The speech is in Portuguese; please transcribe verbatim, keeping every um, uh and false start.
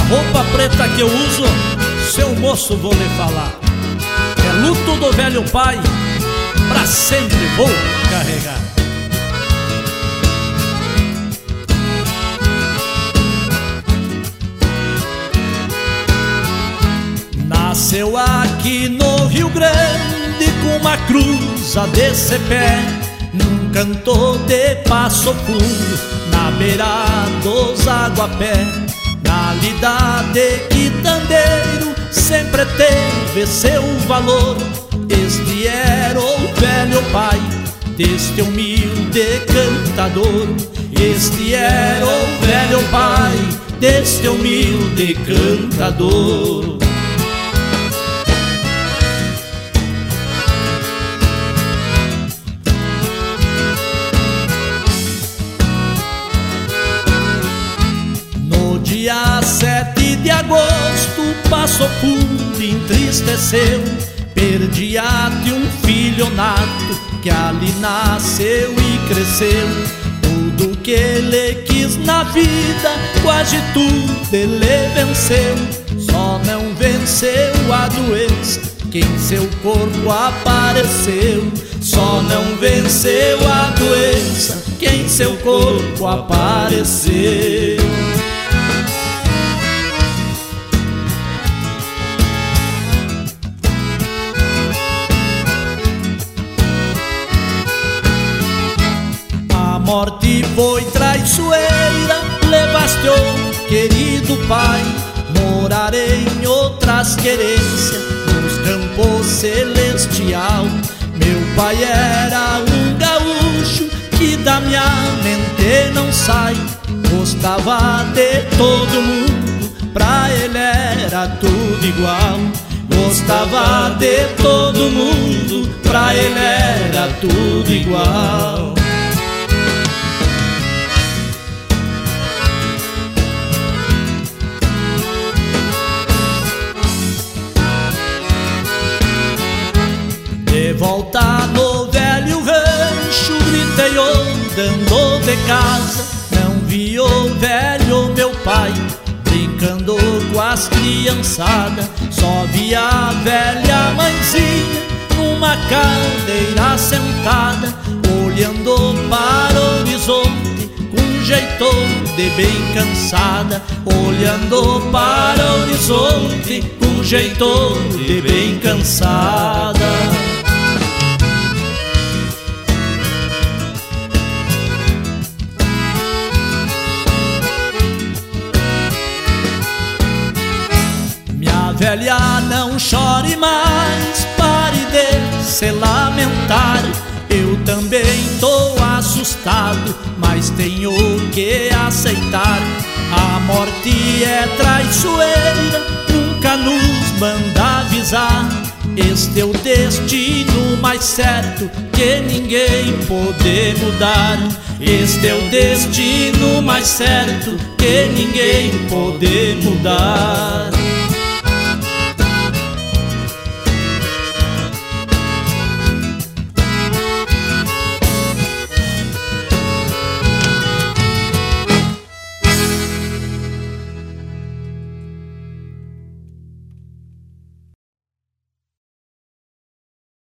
roupa preta que eu uso, seu moço, vou lhe falar. É luto do velho pai, pra sempre vou carregar. Nasceu aqui no Rio Grande com uma cruza desse pé, num canto de Passo Fundo, na beira dos aguapé. Na lida de quitandeiro sempre teve seu valor. Este era o velho pai deste humilde cantador. Este era o velho pai deste humilde cantador. Dia sete de agosto, Passo Fundo entristeceu. Perdia-te um filho nato que ali nasceu e cresceu. Tudo que ele quis na vida, quase tudo ele venceu. Só não venceu a doença que em seu corpo apareceu. Só não venceu a doença que em seu corpo apareceu. A morte foi traiçoeira, levaste o querido pai morar em outras querências, nos campos celestial. Meu pai era um gaúcho que da minha mente não sai. Gostava de todo mundo, pra ele era tudo igual. Gostava de todo mundo, pra ele era tudo igual. De volta no velho rancho, gritei andando de casa. Não vi o velho meu pai brincando com as criançadas. Só vi a velha mãezinha numa cadeira sentada, olhando para o horizonte com jeito de bem cansada. Olhando para o horizonte com jeito de bem cansada. Velha, não chore mais, pare de se lamentar. Eu também tô assustado, mas tenho que aceitar. A morte é traiçoeira, nunca nos manda avisar. Este é o destino mais certo que ninguém pode mudar. Este é o destino mais certo que ninguém pode mudar.